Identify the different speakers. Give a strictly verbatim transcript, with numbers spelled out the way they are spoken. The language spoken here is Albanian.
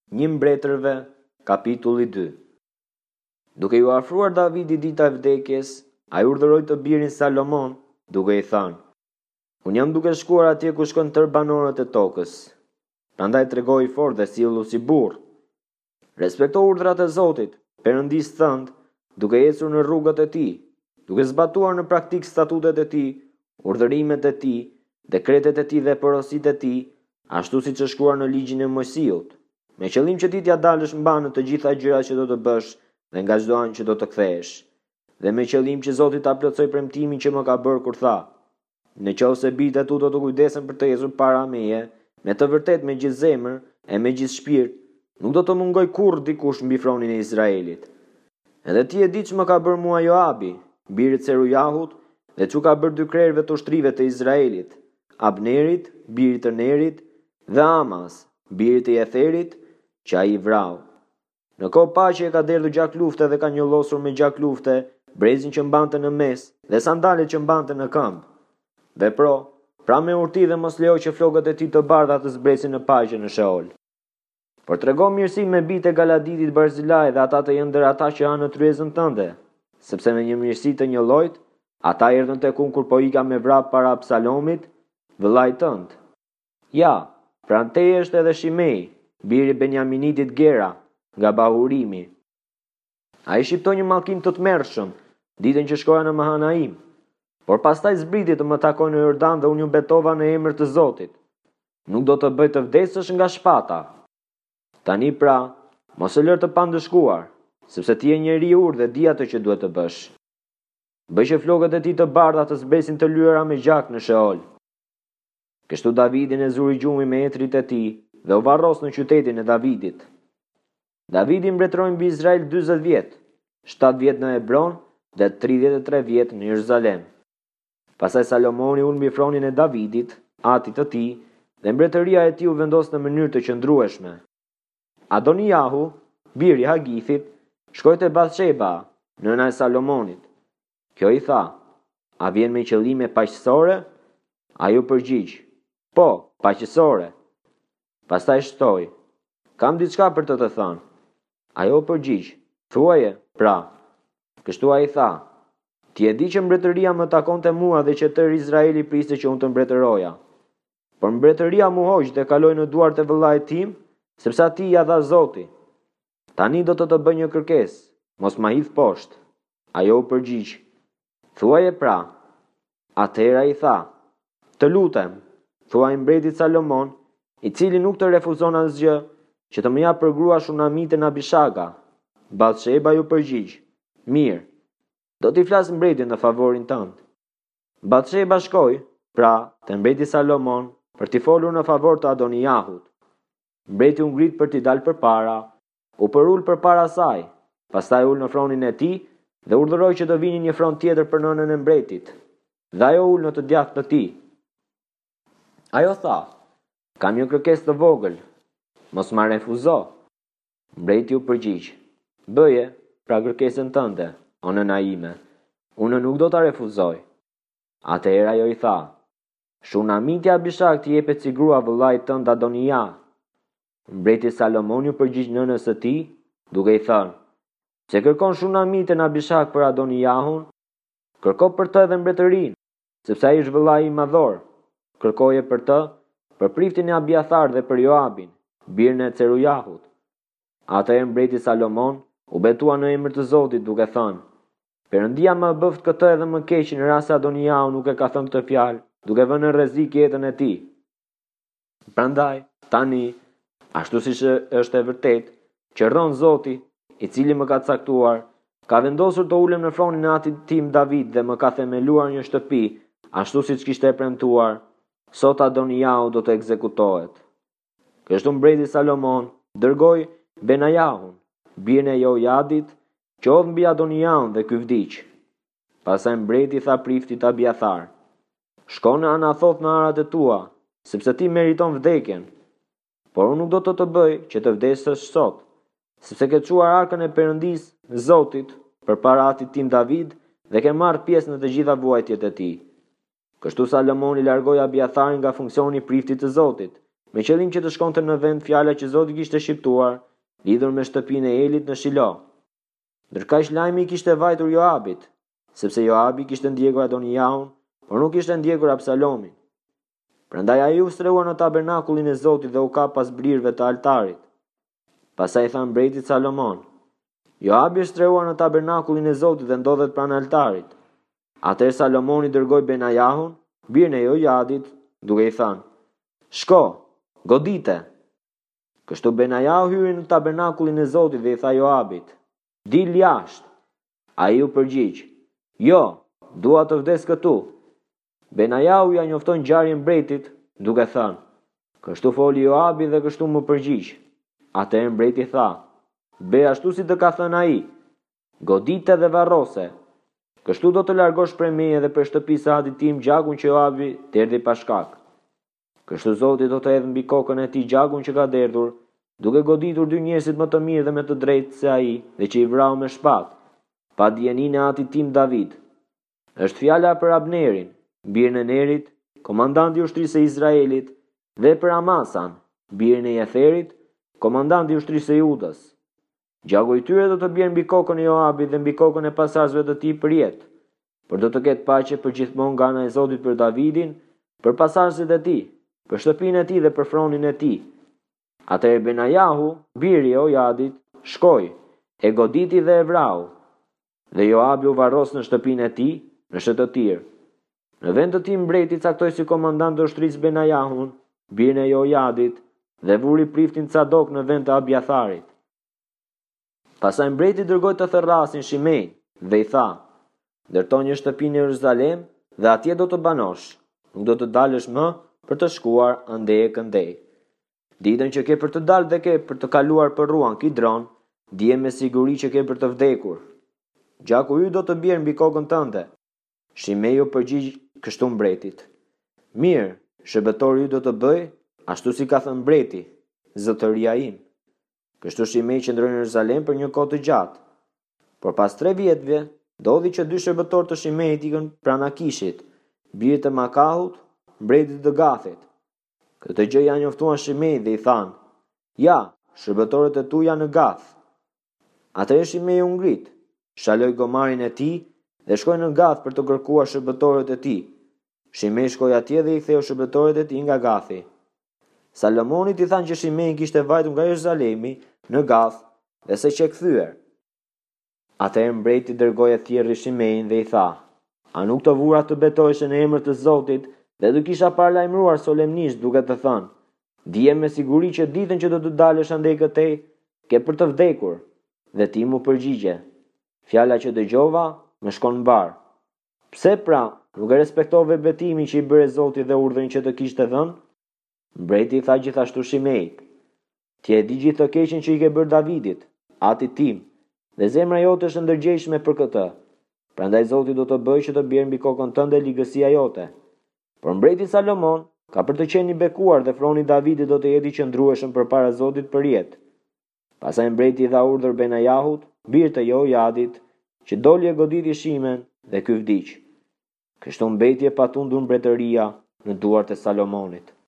Speaker 1: Një mbretërve, kapitulli dy. Duke ju afruar Davidi dita e vdekjes, ai urdhëroi të birin Salomon, duke i thënë: Unë jam duke shkuar atje ku shkon tërë banorët e tokës. Prandaj tregoi fort dhe sillu si burr. Respekto urdhrat e Zotit, Perëndisë tënd, duke ecur në rrugët e tij, duke zbatuar në praktik statutet e tij, urdhërimet e tij, dekretet e tij dhe porositë e tij, ashtu siç është shkruar në ligjin e Mojsiut, me qëllim që ti t'ia dalësh mbanë të gjitha gjërat që do të bësh dhe nga çdo anë që do të kthehesh, dhe me qëllim që Zoti ta plotësoj premtimin që më ka bërë kur tha: Në qoftë se bijtë tu do të kujdesen për të ecur para meje, me të vërtet me gjithë zemër e me gjithë shpirt, nuk do të mungoj kurrë dikush mbi fronin e Izraelit. Edhe ti e di që më ka bërë mua Joabi, biri i Cerujahut, dhe që ka bërë dy krerëve të ushtrive të Izraelit, Abnerit, birit të Nerit, dhe Amas, birit të Jetherit, që ai i vrau. Në kohë paqe e ka derdhur gjak lufte dhe ka njollosur me gjak lufte brezin që mbante në mes dhe sandalet që mbante në këmbë. Vepro, pra me urti dhe mos lejo që flokët e tij të bardha të zbresin në paqe në Sheol. Por trego mirësi me bijtë e Galaditit Barzilai dhe ata të jenë ndër ata që hanë në tryezën tënde, sepse me një mirësi të një llojit, ata erdhën tek unë kur po ika me vrap para Absalomit, vëllait tënd. Ja, pranë teje është edhe Shimei, biri Benjaminitit Gera, nga Bahurimi. Ai shqiptoi një mallkim të tmerrshëm ditën që shkoja në Mahanaim, por pastaj zbriti të më takojë në Jordan dhe unë ju betova në emër të Zotit. Nuk do të bëj të vdesësh nga shpata. Tani pra, mos e lër të pandëshkuar, sepse ti je njeri i urtë dhe di atë që duhet të bësh. Bëj që flokët e tij të bardha të zbresin të lyera me gjak në Sheol. Kështu Davidin e zuri gjumi me etrit e tij dhe u varros në qytetin e Davidit. Davidi mbretëroi mbi Izrael dyzet vjet, shtatë vjet në Hebron dhe tridhjetë e tre vjet në Jeruzalem. Pastaj Salomoni ul mbi fronin e Davidit, atit të tij, dhe mbretëria e tij u vendos në mënyrë të qëndrueshme. Adoniahu, biri i Hagithit, shkoi te Bathsheba, nëna e Salomonit. Kjo i tha: A vjen me qëllime paqësore? Ai u përgjigj: Po, paqësore. Pastaj shtoi: Kam diçka për të të thënë. Ajo përgjigj: Thuaje, pra. Kështu ai tha: Ti e di që mbretëria më takonte mua dhe që tërë Izraeli priste që unë të mbretëroja. Por mbretëria mu hoq dhe kaloi në duart e vëllait tim, sepse atij ja dha Zoti. Tani do të të bëj një kërkesë, mos ma hidh poshtë. Ajo u përgjigj: Thuaje pra. Atëherë ai tha: Të lutem, thuaj mbretit Salomon, i cili nuk të refuzon asgjë, që të më jap për grua Shunamiten Abishaga. Bathsheba ju përgjigj: Mirë, do t'i flas mbretit në favorin tënd. Bathsheba shkoi, pra, te mbreti Salomon, për t'i folur në favor të Adoniahut. Mbreti u ngrit për t'i dalë përpara, u përul përpara saj, pastaj ul në fronin e tij dhe urdhëroi që të vinin një fron tjetër për nënën e mbretit. Dhe ajo ul në të djathtë të tij. Ajo tha: Kam një kërkesë të vogël, mos ma refuzo. Mbreti u përgjigj: Bëje, pra kërkesën tënde, o nëna ime, unë nuk do ta refuzoj. Atëherë ajo i tha: Shunamitja Abishag t'i jepet si grua vëllait tënd Adonia. Mbreti Salomoni u përgjigj nënës së tij, duke i thënë: Se kërkon Shunamiten Abishag për Adoniahun, kërko për të edhe mbretërinë, sepse ai është vëllai i madhor. Kërkoje për të, për priftin e Abiathar dhe për Joabin, birin e Cerujahut. Atëherë mbreti Salomon u betua në emër të Zotit duke thënë: Perëndia më bëft këtë edhe më keq në rast se Adoniahu nuk e ka thënë këtë fjalë, duke vënë në rrezik jetën e tij. Prandaj, tani, ashtu siç është e vërtet, që rron Zoti, i cili më ka caktuar, ka vendosur të ulem në fronin e atit tim David dhe më ka themeluar një shtëpi, ashtu siç kishte premtuar, sot Adoniahu do të ekzekutohet. Kështu mbreti Salomon dërgoi Benajahun, birin e Jojadit, që hodh mbi Adoniahun dhe ky vdiq. Pastaj mbreti tha priftit Abiathar: Shko në Anathoth në arat e tua, sepse ti meriton vdekjen. Por unë nuk do të të bëj që të vdesësh sot, sepse ke çuar arkën e Perëndisë, Zotit, përpara atit tim David dhe ke marrë pjesë në të gjitha vuajtjet e tij. Kështu Salomoni largoi Abiatharin nga funksioni i priftit të Zotit me qëllim që të shkonte në vend fjala që Zoti kishte shqiptuar, lidhur me shtëpinë e Elit në Shilo. Ndërkaq lajmi kishte vajtur Joabit, sepse Joabi kishte ndjekur Adoniahun, por nuk kishte ndjekur Absalomin. Prandaj ai u strehua në tabernakullin e Zotit dhe u ka pas brirëve të altarit. Pastaj tha mbretit Salomon: Joabi është strehua në tabernakullin e Zotit dhe ndodhet pranë altarit. Atëherë Salomoni dërgoi Benajahun, birin e Jojadit, duke i thënë: Shko, godite. Kështu Benajahu hyri në tabernakullin e Zotit dhe i tha Joabit: Dil jashtë. Ai u përgjigj: Jo, dua të vdes këtu. Benajahu ja njofton ngjarjen mbretit, duke thënë: Kështu foli Joabi dhe kështu më përgjigj. Atëherë mbreti tha: Be ashtu si të ka thënë ai. Godite dhe varrose. Kështu do të largosh prej meje dhe për shtëpisë së atit tim gjakun që Joabi derdhi pa shkak. Kështu Zoti do të hedhë mbi kokën e tij gjakun që ka derdhur, duke goditur dy njerëzit më të mirë dhe më të drejtë se ai, dhe që i vrau me shpatë, pa dijenin e atit tim David. Është fjala për Abnerin, birin e Nerit, komandanti i ushtrisë së Izraelit, dhe për Amasan, birin e Jetherit, komandanti i ushtrisë së Judës. Gjaku i tyre do të bjerë mbi kokën e Joabit dhe mbi kokën e pasardhësve të tij për jetë, por do të ketë paqe për gjithmonë nga ana e Zotit për Davidin, për pasardhësit e tij, për shtëpinë e tij dhe për fronin e tij. Atëherë Benajahu, biri i Jojadit, shkoi, e goditi dhe e vrau. Dhe Joabi u varros në shtëpinë e tij, në shëtëtir. Në vend të tij mbreti caktoi si komandant të ushtrisë Benajahun, birin e Jojadit, dhe vuri priftin Cadok në vend të Abiatharit. Pastaj mbreti dërgoi të therrasin Shimein dhe i tha: Ndërto një shtëpi në Jeruzalem dhe atje do të banosh. Nuk do të dalësh më për të shkuar ande e këndej. Ditën që ke për të dalë dhe ke për të kaluar për ruan Kidron, dije me siguri që ke për të vdekur. Gjaku yt do të bjerë mbi kokën tënde. Shimei u përgjigj kështu mbretit: Mirë, shërbëtori yt do të bëj ashtu si ka thënë mbreti, zotëria im. Kështu Shimei qëndroi në Jeruzalem për një kohë të gjatë. Por pas tre vjetëve, ndodhi që dy shërbëtorë të Shimeit ikën pranë Akishit, birit të Makahut, mbretit të Gathit. Këtë gjë ja njoftuan Shimei dhe i thanë: Ja, shërbëtorët e tu janë në Gath. Atëherë Shimei u ngrit, shaloi gomarin e tij dhe shkoi në Gath për të kërkuar shërbëtorët e tij. Shimei shkoi atje dhe i ktheu shërbëtorët e tij nga Gathi. Salomonit i thanë që Shimei kishte vajtur nga Jeruzalemi në Gath dhe se që kthyer. Atëherë mbreti dërgoi e thjerrë Shimein dhe i tha: A nuk të vura të betoheshe në emër të Zotit dhe të kisha paralajmëruar solemnisht duke të thënë: Dije me siguri që ditën që do të dalësh andej këtej, ke për të vdekur. Dhe ti mu përgjigje: Fjala që dëgjova më shkon mbar. Pse pra nuk e respektove betimin që i bëre Zoti dhe urdhrin që të kishte dhënë? Mbreti i tha gjithashtu Shimeit: Ti e di gjithë të keqen që i ke bërë Davidit, atit tim, dhe zemra jote është ndërgjegjshme për këtë. Prandaj Zoti do të bëjë që të bjerë mbi kokën tënde ligësia jote. Por mbreti Salomon ka për të qenë i bekuar dhe froni Davidit do të jetë i qëndrueshëm përpara Zotit për jetë. Pastaj mbreti i dha urdhër Benajahut, birit të Jojadit, që doli e goditi Shimen dhe ky vdiq. Kështu mbeti e patundur mbretëria në duart e Salomonit.